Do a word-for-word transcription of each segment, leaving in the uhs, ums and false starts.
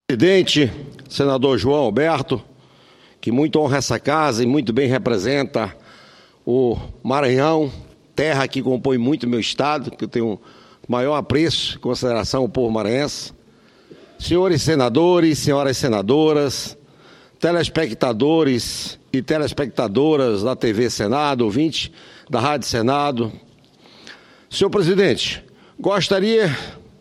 Presidente, senador João Alberto, que muito honra essa casa e muito bem representa o Maranhão, terra que compõe muito meu estado, que eu tenho maior apreço e consideração ao povo maranhense. Senhores senadores, senhoras senadoras, telespectadores e telespectadoras da T V Senado, ouvintes da Rádio Senado. Senhor presidente, gostaria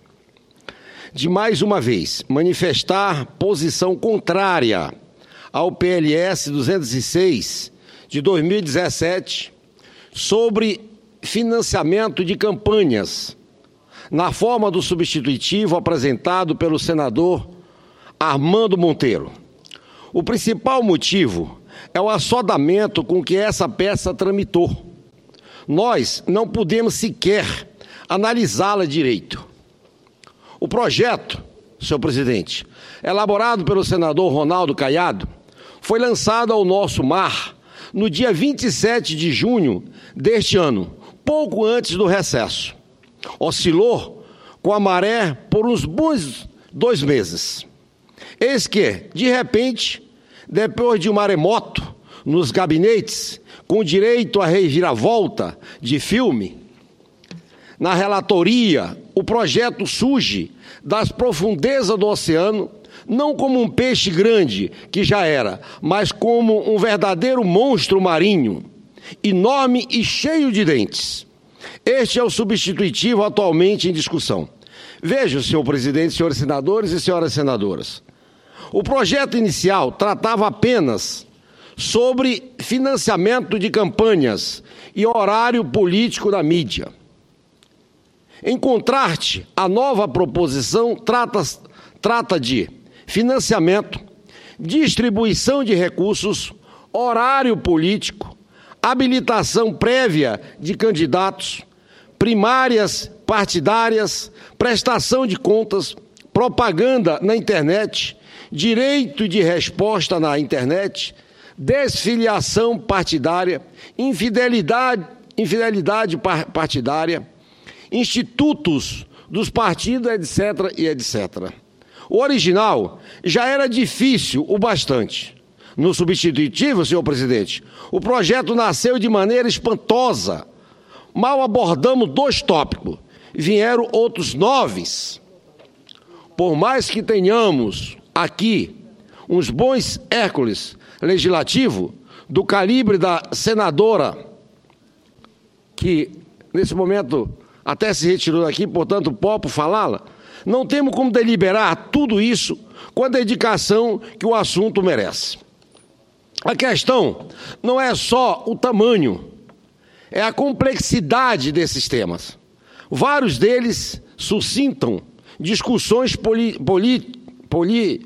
de mais uma vez manifestar posição contrária ao P L S duzentos e seis de dois mil e dezessete sobre financiamento de campanhas na forma do substitutivo apresentado pelo senador Armando Monteiro. O principal motivo é o assodamento com que essa peça tramitou. Nós não podemos sequer analisá-la direito. O projeto, senhor presidente, elaborado pelo senador Ronaldo Caiado, foi lançado ao nosso mar no dia vinte e sete de junho deste ano, pouco antes do recesso. Oscilou com a maré por uns bons dois meses. Eis que, de repente, depois de um maremoto nos gabinetes, com direito à reviravolta de filme, na relatoria, o projeto surge das profundezas do oceano, não como um peixe grande, que já era, mas como um verdadeiro monstro marinho, enorme e cheio de dentes. Este é o substitutivo atualmente em discussão. Veja, senhor presidente, senhores senadores e senhoras senadoras, o projeto inicial tratava apenas sobre financiamento de campanhas e horário político da mídia. Em contraste, a nova proposição trata, trata de financiamento, distribuição de recursos, horário político, habilitação prévia de candidatos, primárias partidárias, prestação de contas, propaganda na internet, direito de resposta na internet, desfiliação partidária, infidelidade, infidelidade partidária, institutos dos partidos, etc, e etcétera. O original já era difícil o bastante. No substitutivo, senhor presidente, o projeto nasceu de maneira espantosa. Mal abordamos dois tópicos, vieram outros nove. Por mais que tenhamos aqui uns bons Hércules legislativo do calibre da senadora, que nesse momento até se retirou daqui, portanto, posso falá-la, não temos como deliberar tudo isso com a dedicação que o assunto merece. A questão não é só o tamanho, é a complexidade desses temas. Vários deles suscitam discussões poli, poli, poli,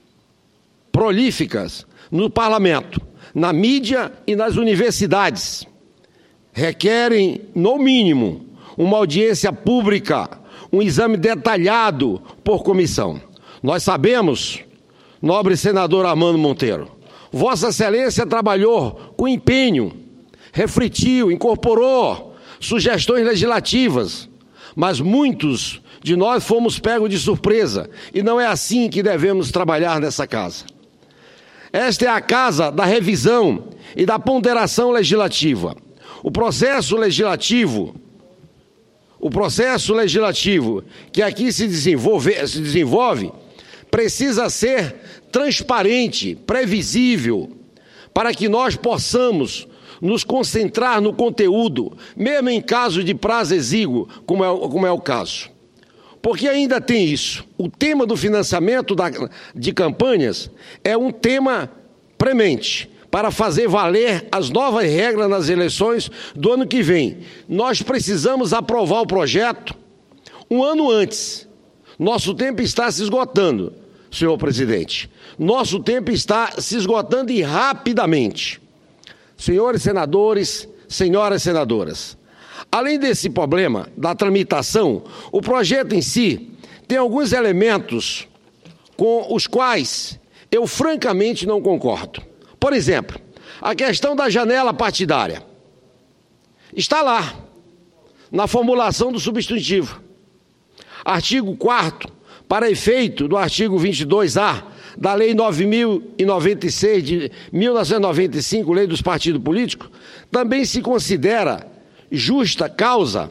prolíficas no parlamento, na mídia e nas universidades. Requerem, no mínimo, uma audiência pública, um exame detalhado por comissão. Nós sabemos, nobre senador Armando Monteiro, Vossa Excelência trabalhou com empenho, refletiu, incorporou sugestões legislativas, mas muitos de nós fomos pegos de surpresa, e não é assim que devemos trabalhar nessa casa. Esta é a casa da revisão e da ponderação legislativa. O processo legislativo O processo legislativo que aqui se desenvolve, se desenvolve precisa ser transparente, previsível, para que nós possamos nos concentrar no conteúdo, mesmo em caso de prazo exíguo, como é, como é o caso. Porque ainda tem isso. O tema do financiamento da, de campanhas é um tema premente, para fazer valer as novas regras nas eleições do ano que vem. Nós precisamos aprovar o projeto um ano antes. Nosso tempo está se esgotando, senhor presidente. Nosso tempo está se esgotando e rapidamente. Senhores senadores, senhoras senadoras, além desse problema da tramitação, o projeto em si tem alguns elementos com os quais eu francamente não concordo. Por exemplo, a questão da janela partidária está lá, na formulação do substitutivo. Artigo quarto, para efeito do artigo vinte e dois A da Lei nove mil e noventa e seis de mil novecentos e noventa e cinco, Lei dos Partidos Políticos, também se considera justa causa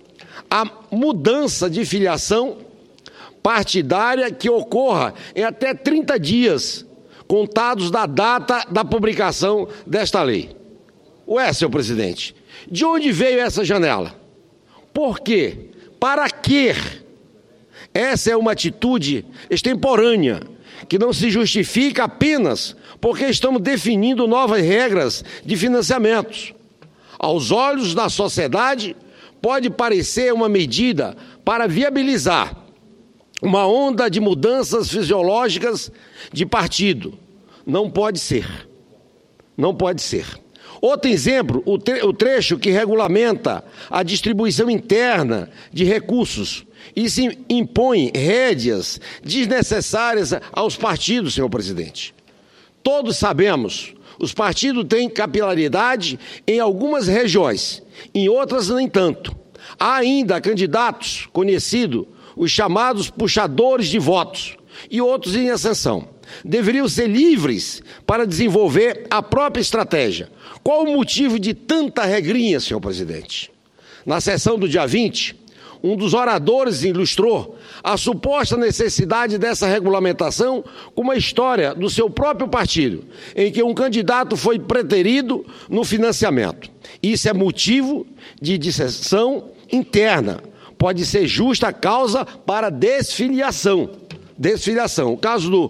a mudança de filiação partidária que ocorra em até trinta dias, contados da data da publicação desta lei. Ué, senhor presidente, de onde veio essa janela? Por quê? Para quê? Essa é uma atitude extemporânea, que não se justifica apenas porque estamos definindo novas regras de financiamentos. Aos olhos da sociedade, pode parecer uma medida para viabilizar uma onda de mudanças fisiológicas de partido. Não pode ser. Não pode ser. Outro exemplo, o, tre o trecho que regulamenta a distribuição interna de recursos e se impõe rédeas desnecessárias aos partidos, senhor presidente. Todos sabemos, os partidos têm capilaridade em algumas regiões, em outras nem tanto. Há ainda candidatos conhecidos, os chamados puxadores de votos, e outros em ascensão. Deveriam ser livres para desenvolver a própria estratégia. Qual o motivo de tanta regrinha, senhor presidente? Na sessão do dia vinte, um dos oradores ilustrou a suposta necessidade dessa regulamentação com uma história do seu próprio partido, em que um candidato foi preterido no financiamento. Isso é motivo de dissensão interna. Pode ser justa causa para desfiliação. Desfiliação. O caso do,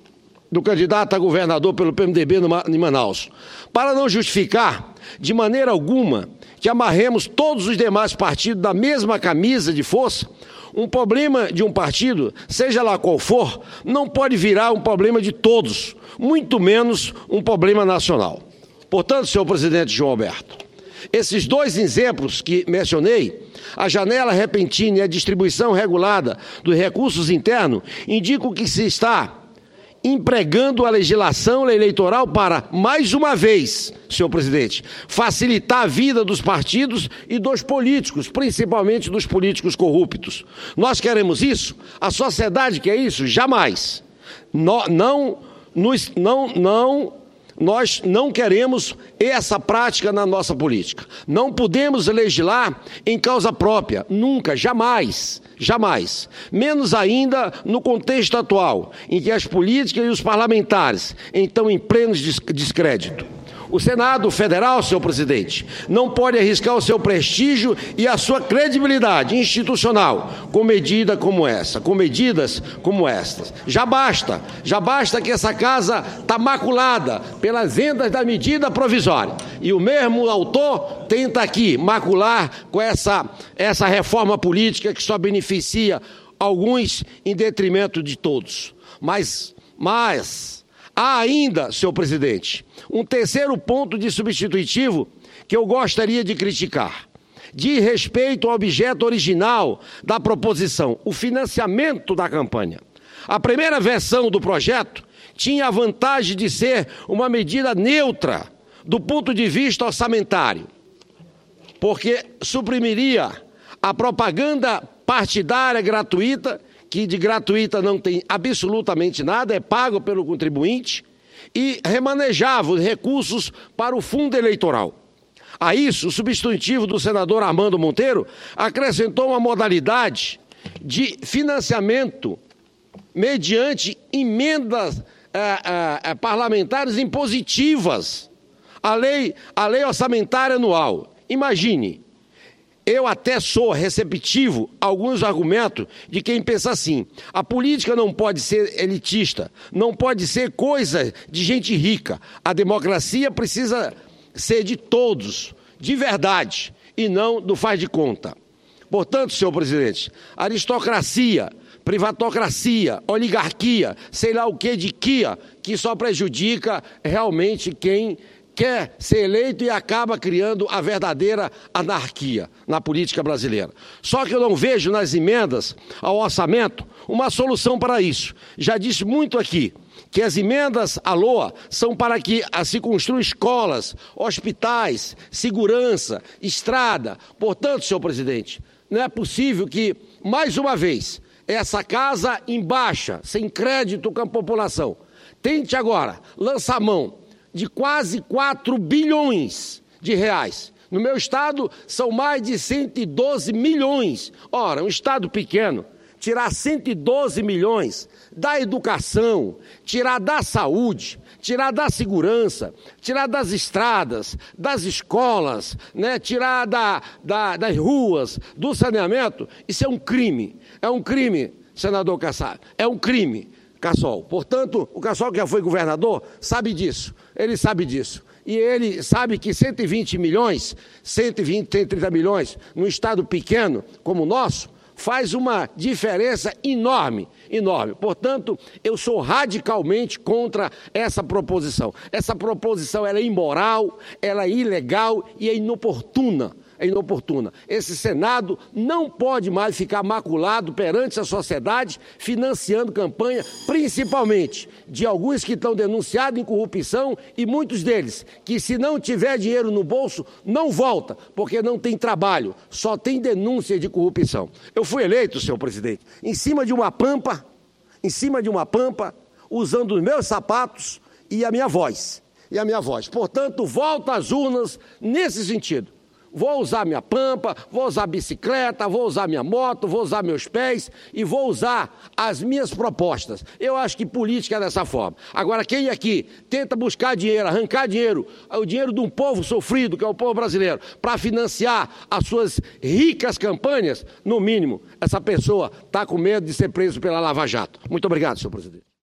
do candidato a governador pelo P M D B no, em Manaus. Para não justificar, de maneira alguma, que amarremos todos os demais partidos da mesma camisa de força, um problema de um partido, seja lá qual for, não pode virar um problema de todos, muito menos um problema nacional. Portanto, senhor presidente João Alberto, esses dois exemplos que mencionei, a janela repentina e a distribuição regulada dos recursos internos, indicam que se está empregando a legislação eleitoral para, mais uma vez, senhor presidente, facilitar a vida dos partidos e dos políticos, principalmente dos políticos corruptos. Nós queremos isso? A sociedade quer isso? Jamais. Não, não, nos, não, não Nós não queremos essa prática na nossa política. Não podemos legislar em causa própria, nunca, jamais, jamais. Menos ainda no contexto atual, em que as políticas e os parlamentares estão em pleno descrédito. O Senado Federal, senhor presidente, não pode arriscar o seu prestígio e a sua credibilidade institucional com medida como essa, com medidas como estas. Já basta, já basta que essa casa está maculada pelas vendas da medida provisória. E o mesmo autor tenta aqui macular com essa, essa reforma política que só beneficia alguns em detrimento de todos. Mas, mas... Há ainda, senhor presidente, um terceiro ponto de substitutivo que eu gostaria de criticar. Diz respeito ao objeto original da proposição, o financiamento da campanha. A primeira versão do projeto tinha a vantagem de ser uma medida neutra do ponto de vista orçamentário, porque suprimiria a propaganda partidária gratuita, que de gratuita não tem absolutamente nada, é pago pelo contribuinte, e remanejava os recursos para o fundo eleitoral. A isso, o substitutivo do senador Armando Monteiro acrescentou uma modalidade de financiamento mediante emendas eh, eh, parlamentares impositivas, a lei, a lei orçamentária anual. Imagine. Eu até sou receptivo a alguns argumentos de quem pensa assim: a política não pode ser elitista, não pode ser coisa de gente rica. A democracia precisa ser de todos, de verdade, e não do faz de conta. Portanto, senhor presidente, aristocracia, privatocracia, oligarquia, sei lá o que de quia, que só prejudica realmente quem quer ser eleito e acaba criando a verdadeira anarquia na política brasileira. Só que eu não vejo nas emendas ao orçamento uma solução para isso. Já disse muito aqui que as emendas à L O A são para que se construam escolas, hospitais, segurança, estrada. Portanto, senhor presidente, não é possível que, mais uma vez, essa casa em baixa, sem crédito com a população. Tente agora lançar mão de quase quatro bilhões de reais. No meu estado, são mais de cento e doze milhões. Ora, um estado pequeno, tirar cento e doze milhões da educação, tirar da saúde, tirar da segurança, tirar das estradas, das escolas, né, tirar da, da, das ruas, do saneamento, isso é um crime. É um crime, senador Kassab, é um crime, Cassol. Portanto, o Cassol, que já foi governador, sabe disso, ele sabe disso. E ele sabe que cento e vinte milhões, cento e vinte, cento e trinta milhões, num estado pequeno como o nosso, faz uma diferença enorme, enorme. Portanto, eu sou radicalmente contra essa proposição. Essa proposição ela é imoral, ela é ilegal e é inoportuna. É inoportuna. Esse Senado não pode mais ficar maculado perante a sociedade, financiando campanha, principalmente de alguns que estão denunciados em corrupção e muitos deles que, se não tiver dinheiro no bolso, não volta, porque não tem trabalho, só tem denúncia de corrupção. Eu fui eleito, senhor presidente, em cima de uma pampa, em cima de uma pampa, usando os meus sapatos e a minha voz. E a minha voz. Portanto, volto às urnas nesse sentido. Vou usar minha pampa, vou usar bicicleta, vou usar minha moto, vou usar meus pés e vou usar as minhas propostas. Eu acho que política é dessa forma. Agora, quem aqui tenta buscar dinheiro, arrancar dinheiro, o dinheiro de um povo sofrido, que é o povo brasileiro, para financiar as suas ricas campanhas, no mínimo, essa pessoa está com medo de ser preso pela Lava Jato. Muito obrigado, senhor presidente.